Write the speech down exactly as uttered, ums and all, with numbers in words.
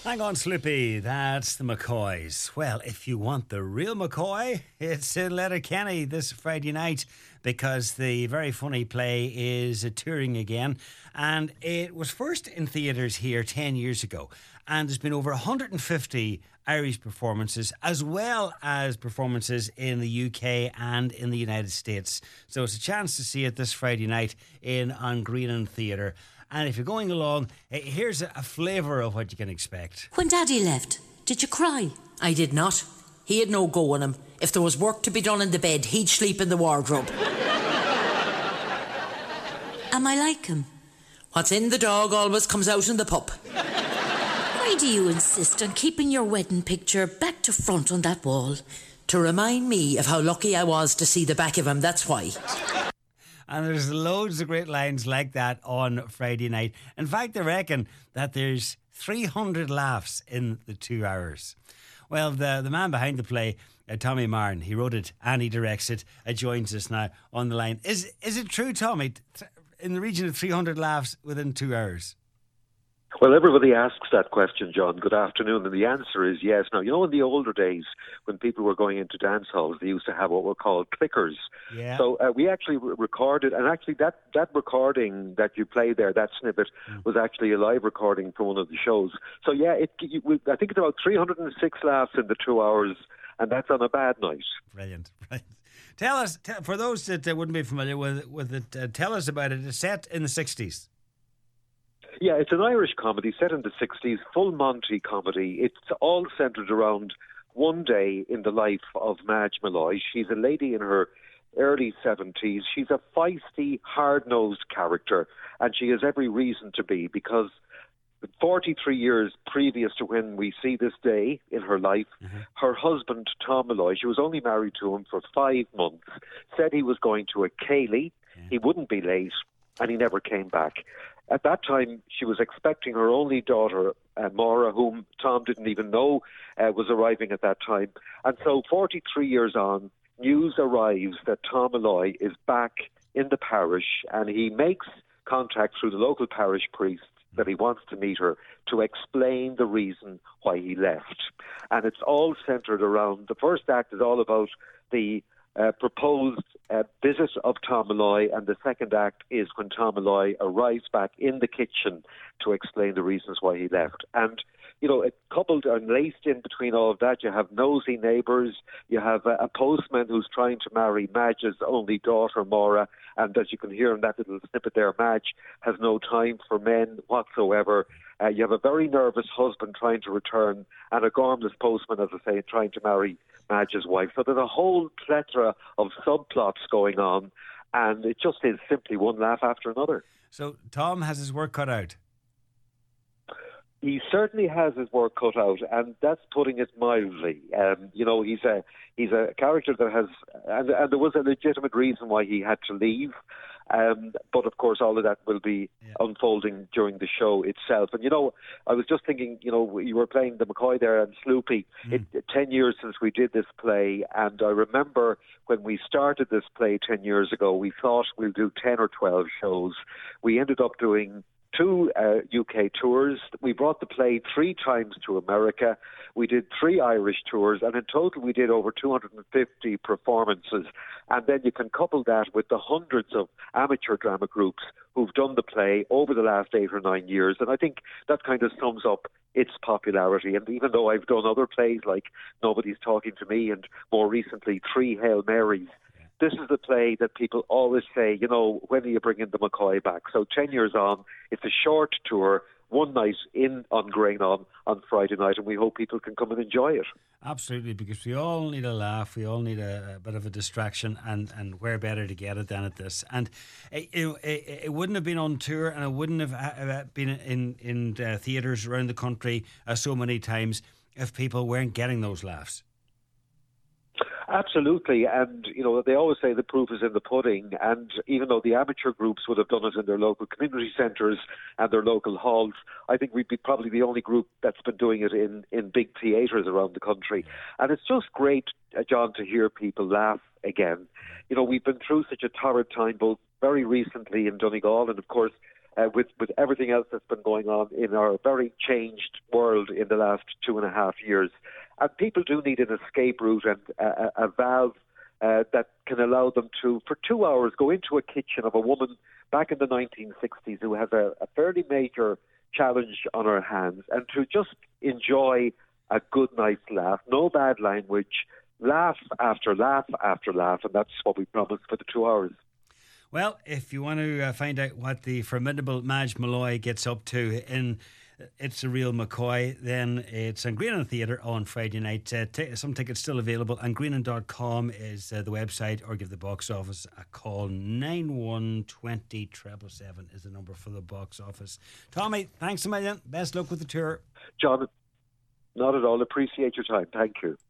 Hang on, Slippy. That's the McCoys. Well, if you want the real McCoy, it's in Letterkenny this Friday night because the very funny play is touring again. And it was first in theatres here ten years ago. And there's been over one hundred fifty Irish performances as well as performances in the U K and in the United States. So it's a chance to see it this Friday night in On Greenan Theatre. And if you're going along, here's a flavour of what you can expect. When Daddy left, did you cry? I did not. He had no go on him. If there was work to be done in the bed, he'd sleep in the wardrobe. Am I like him? What's in the dog always comes out in the pup. Why do you insist on keeping your wedding picture back to front on that wall? To remind me of how lucky I was to see the back of him, that's why. And there's loads of great lines like that on Friday night. In fact, I reckon that there's three hundred laughs in the two hours. Well, the, the man behind the play, uh, Tommy Martin, he wrote it and he directs it, uh, joins us now on the line. Is is it true, Tommy, in the region of three hundred laughs within two hours? Well, everybody asks that question, John. Good afternoon. And the answer is yes. Now, you know, in the older days, when people were going into dance halls, they used to have what were called clickers. Yeah. So uh, we actually re- recorded, and actually that, that recording that you played there, that snippet, mm. was actually a live recording from one of the shows. So, yeah, it, you, we, I think it's about three hundred six laughs in the two hours, and that's on a bad night. Brilliant. Brilliant. Tell us, tell, for those that uh, wouldn't be familiar with, with it, uh, tell us about it. It's set in the sixties. Yeah, it's an Irish comedy set in the sixties, full Monty comedy. It's all centred around one day in the life of Madge Malloy. She's a lady in her early seventies. She's a feisty, hard-nosed character, and she has every reason to be, because forty-three years previous to when we see this day in her life, mm-hmm. her husband, Tom Malloy, she was only married to him for five months, said he was going to a Cayley. Yeah. He wouldn't be late, and he never came back. At that time, she was expecting her only daughter, uh, Maura, whom Tom didn't even know uh, was arriving at that time. And so forty-three years on, news arrives that Tom Malloy is back in the parish, and he makes contact through the local parish priest that he wants to meet her to explain the reason why he left. And it's all centred around, the first act is all about the Uh, proposed uh, visit of Tom Malloy, and the second act is when Tom Malloy arrives back in the kitchen to explain the reasons why he left. And, you know, it coupled and laced in between all of that, you have nosy neighbours, you have a, a postman who's trying to marry Madge's only daughter, Maura, and as you can hear in that little snippet there, Madge has no time for men whatsoever. Uh, you have a very nervous husband trying to return, and a gormless postman, as I say, trying to marry Madge's wife. So there's a whole plethora of subplots going on, and it just is simply one laugh after another. So Tom has his work cut out. He certainly has his work cut out, and that's putting it mildly. Um, you know, he's a he's a character that has, and, and there was a legitimate reason why he had to leave. Um, but of course, all of that will be yeah. unfolding during the show itself. And you know, I was just thinking, you know, you were playing the McCoy there and Sloopy. Mm. It, ten years since we did this play, and I remember when we started this play ten years ago, we thought we'll do ten or twelve shows. We ended up doing two uh, U K tours. We brought the play three times to America. We did three Irish tours, and in total we did over two hundred fifty performances. And then you can couple that with the hundreds of amateur drama groups who've done the play over the last eight or nine years. And I think that kind of sums up its popularity. And even though I've done other plays like Nobody's Talking to Me and more recently Three Hail Marys, this is the play that people always say, you know, when are you bringing the McCoy back? So ten years on, it's a short tour, one night in on Greenan on Friday night, and we hope people can come and enjoy it. Absolutely, because we all need a laugh, we all need a, a bit of a distraction, and, and where better to get it than at this. And it, it, it wouldn't have been on tour, and it wouldn't have been in, in uh, theatres around the country uh, so many times if people weren't getting those laughs. Absolutely, and you know they always say the proof is in the pudding, and even though the amateur groups would have done it in their local community centres and their local halls, I think we'd be probably the only group that's been doing it in, in big theatres around the country. And it's just great, uh, John, to hear people laugh again. You know, we've been through such a torrid time, both very recently in Donegal and of course uh, with, with everything else that's been going on in our very changed world in the last two and a half years. And people do need an escape route and a, a valve uh, that can allow them to, for two hours, go into a kitchen of a woman back in the nineteen sixties who has a, a fairly major challenge on her hands, and to just enjoy a good night's laugh, no bad language, laugh after laugh after laugh, and that's what we promised for the two hours. Well, if you want to uh, find out what the formidable Madge Malloy gets up to in It's a Real McCoy, then it's on Greenan Theatre on Friday night. Uh, t- some tickets still available, and greenan dot com is uh, the website, or give the box office a call. nine one two zero seven seven seven is the number for the box office. Tommy, thanks a million. Best luck with the tour. John, not at all. Appreciate your time. Thank you.